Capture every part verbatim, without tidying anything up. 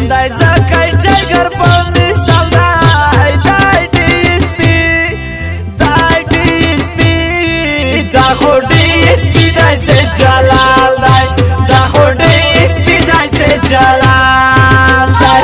دی ځکه ټایګر په مثال دی دی ډي اس پي دی ډي اس پي دا خو ډي اس پي داسې جلال دی دا خو ډي اس پي داسې جلال دی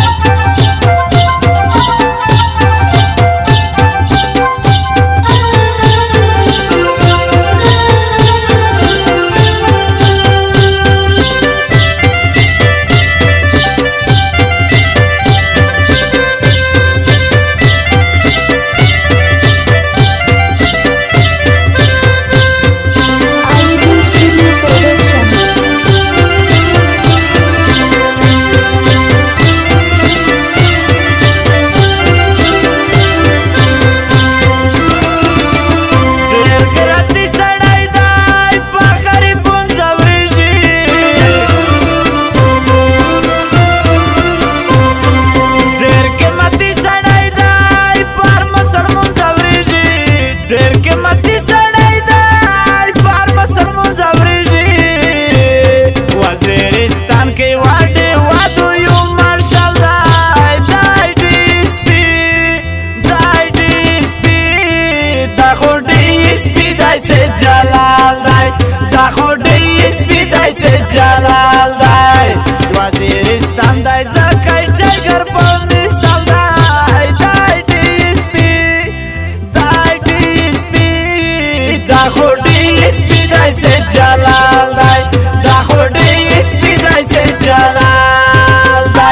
جلال دی دا خو ډي اس پي داسې جلال دی وزیرستان دی ځکه ټایګر په مثال دی دی ډي اس پي دی ډي اس پي دا خو ډي اس پي داسې جلال دی دا خو ډي اس پي داسې جلال دی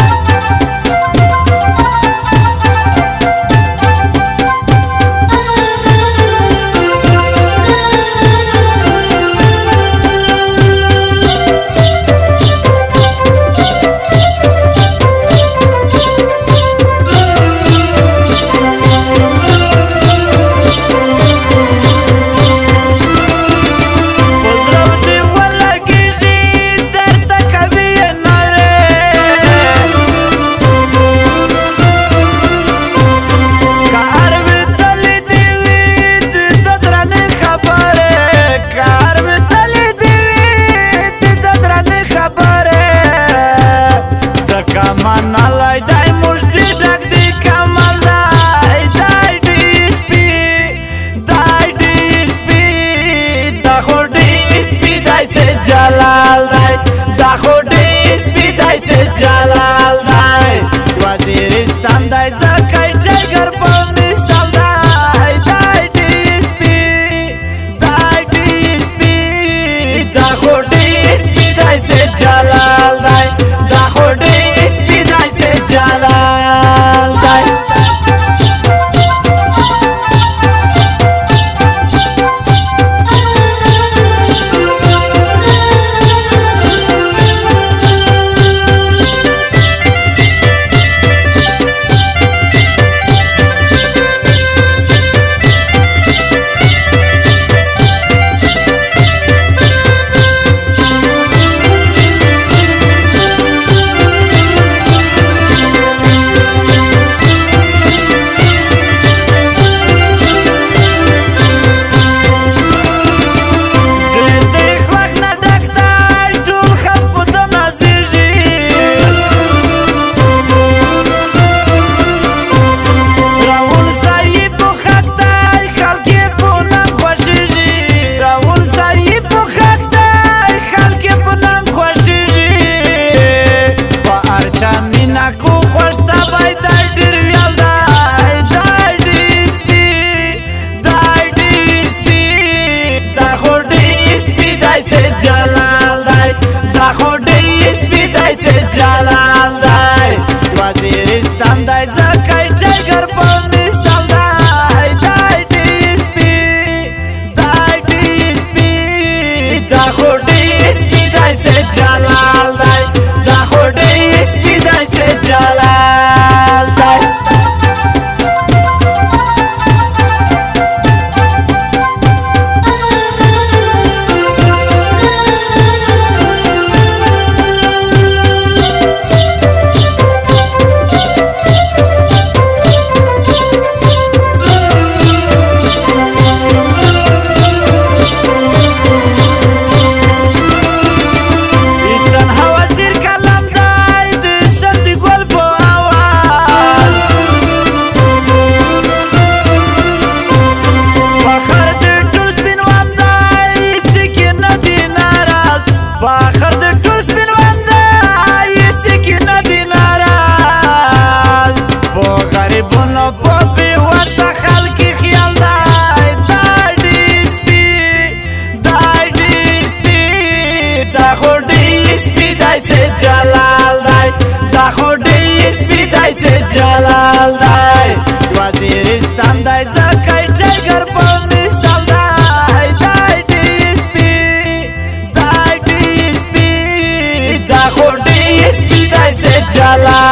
جلال دی دا خو ډي اس پي داسې جلال دی وزیرستان دی ځکه ټایګر په مثال دی دی ډي اس پي دی ډي اس پي دا خو ډي اس پي داسې جلال دی دا خو ډي اس پي داسې جلال دی جلال دی وزیرستان دی ځکه ټایګر په مثال دی دی ډي اس پي دی ډي اس پي دا خو ډي اس پي داسې جلال دی دا خو ډي اس پي داسې جلال دی جلال دی وزیرستان دی ځکه ټایګر په مثال دی دی ډي اس پي دی ډي اس پي دا خو ډي اس پي دی سه جلال